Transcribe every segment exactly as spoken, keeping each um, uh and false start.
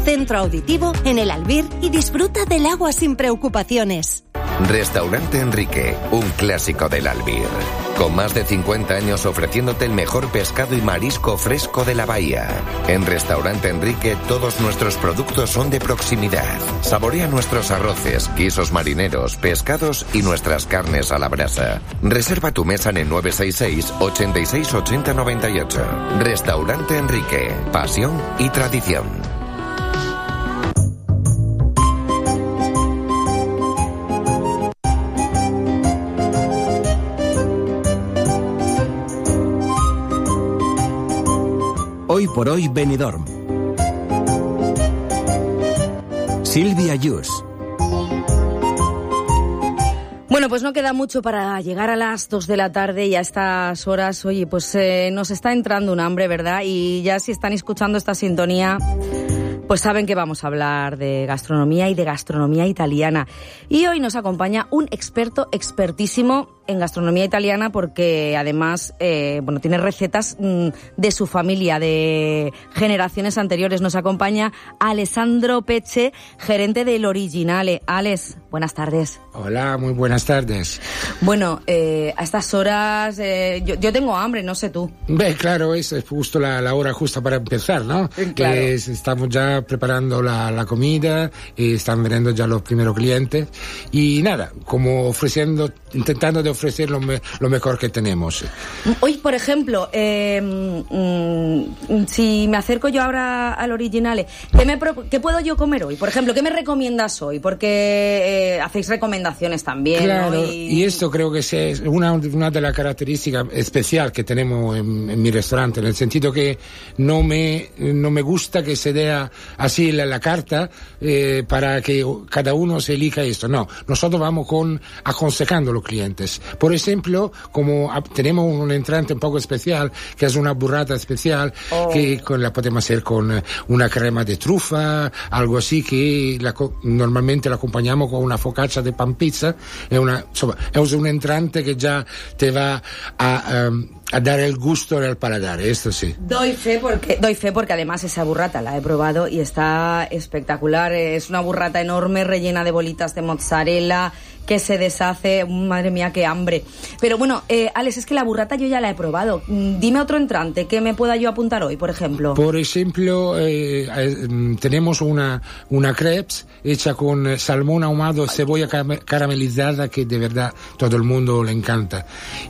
Centro Auditivo en El Albir y disfruta del agua sin preocupaciones. Restaurante Enrique, un clásico del Albir. Con más de cincuenta años ofreciéndote el mejor pescado y marisco fresco de la bahía. En Restaurante Enrique todos nuestros productos son de proximidad. Saborea nuestros arroces, guisos marineros, pescados y nuestras carnes a la brasa. Reserva tu mesa en el nueve seis seis, ochenta y seis, ochenta, noventa y ocho. Restaurante Enrique, pasión y tradición. Hoy por hoy Benidorm. Silvia Yus. Bueno, pues no queda mucho para llegar a las dos de la tarde y a estas horas, oye, pues eh, nos está entrando un hambre, ¿verdad? Y ya si están escuchando esta sintonía, pues saben que vamos a hablar de gastronomía y de gastronomía italiana. Y hoy nos acompaña un experto expertísimo en gastronomía italiana porque además, eh, bueno, tiene recetas mmm, de su familia, de generaciones anteriores. Nos acompaña Alessandro Pecce, gerente del Originale. Alex, buenas tardes. Hola, muy buenas tardes. Bueno, eh, a estas horas eh, yo, yo tengo hambre, no sé tú. Ve, claro, es justo la, la hora justa para empezar, ¿no? Claro. Eh, estamos ya preparando la, la comida, eh, están viniendo ya los primeros clientes y nada, como ofreciendo, intentando de ofrecer lo, me, lo mejor que tenemos. Hoy, por ejemplo, eh, mmm, si me acerco yo ahora al Originale, ¿qué, me, ¿qué puedo yo comer hoy? Por ejemplo, ¿qué me recomiendas hoy? Porque eh, hacéis recomendaciones también, claro, ¿no? Y... y esto creo que es una, una de las características especiales que tenemos en, en mi restaurante, en el sentido que no me, no me gusta que se dé así la, la carta eh, para que cada uno se elija esto. No, nosotros vamos con aconsejando a los clientes. Por ejemplo, como tenemos un entrante un poco especial, que es una burrata especial, oh. que con, la podemos hacer con una crema de trufa, algo así, que la, normalmente la acompañamos con una focaccia de pan pizza. Es una, insomma, es un entrante que ya te va a... Um, a dar el gusto en el paladar, esto sí. Doy fe porque doy fe porque además esa burrata la he probado y está espectacular. Es una burrata enorme rellena de bolitas de mozzarella que se deshace. Madre mía, qué hambre. Pero bueno, eh, Alex, es que la burrata yo ya la he probado. Dime otro entrante que me pueda yo apuntar hoy, por ejemplo. Por ejemplo, eh, eh, tenemos una, una crepes hecha con salmón ahumado, cebolla caramelizada, que de verdad todo el mundo le encanta.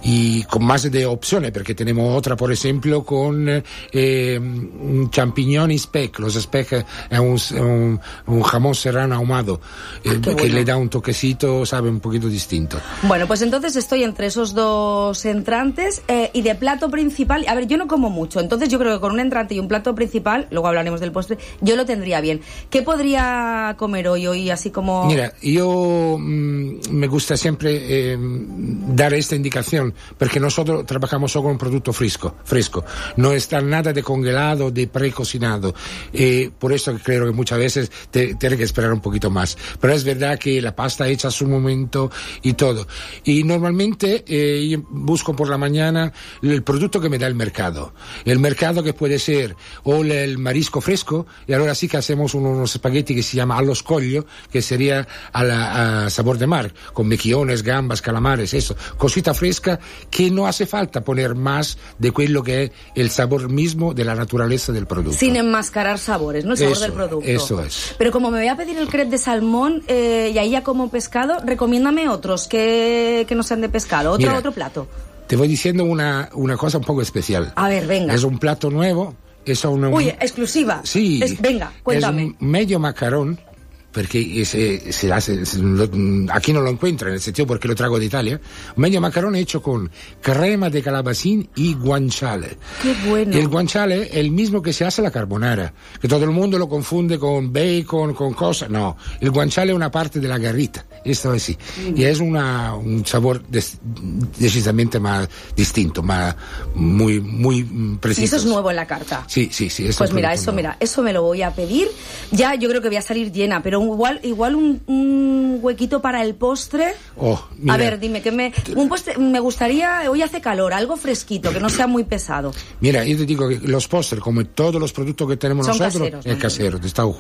Y con más de opciones, porque tenemos otra, por ejemplo, con eh, champiñón y speck. Los speck es un, un, un jamón serrano ahumado, eh, ah, que bueno. le da un toquecito, sabe, un poquito distinto. Bueno, pues entonces estoy entre esos dos entrantes eh, y de plato principal. A ver, yo no como mucho, entonces yo creo que con un entrante y un plato principal, luego hablaremos del postre, yo lo tendría bien. ¿Qué podría comer hoy, hoy así como...? Mira, yo mmm, me gusta siempre eh, dar esta indicación, porque nosotros trabajamos solo con un producto fresco, fresco. No está nada de congelado, de precocinado. Eh, por eso creo que muchas veces te, tienes que esperar un poquito más. Pero es verdad que la pasta hecha a su momento y todo. Y normalmente eh, yo busco por la mañana el producto que me da el mercado. El mercado que puede ser o el marisco fresco, y ahora sí que hacemos unos espagueti que se llama allo scoglio, que sería a, la, a sabor de mar, con mejillones, gambas, calamares, eso. Cosita fresca que no hace falta poner más de quello que es el sabor mismo de la naturaleza del producto. Sin enmascarar sabores, ¿no? El sabor eso, del producto. Eso es. Pero como me voy a pedir el crepe de salmón eh, y ahí ya como pescado, recomiéndame otros que, que no sean de pescado. Otro, Mira, otro plato. Te voy diciendo una, una cosa un poco especial. A ver, venga. Es un plato nuevo. Es una, Uy, exclusiva. Sí. Es, venga, cuéntame. Es un medio macarón. Porque se, se hace, se, lo, aquí no lo encuentro, en el sentido porque lo traigo de Italia. Un medio macarón hecho con crema de calabacín y guanciale. ¡Qué bueno! El guanciale es el mismo que se hace la carbonara, que todo el mundo lo confunde con bacon, con cosas. No, el guanciale es una parte de la garrita, esto es así. Mm. Y es una, un sabor des, decisamente más distinto, más muy, muy preciso. Y eso es nuevo en la carta. Sí, sí, sí. Pues mira, eso, nuevo. mira, eso me lo voy a pedir. Ya yo creo que voy a salir llena, pero igual igual un, un huequito para el postre. Oh, mira. A ver, dime, que me un postre me gustaría, hoy hace calor, algo fresquito, que no sea muy pesado. Mira, yo te digo que los postres, como todos los productos que tenemos Son nosotros, caseros, es ¿no? casero, te está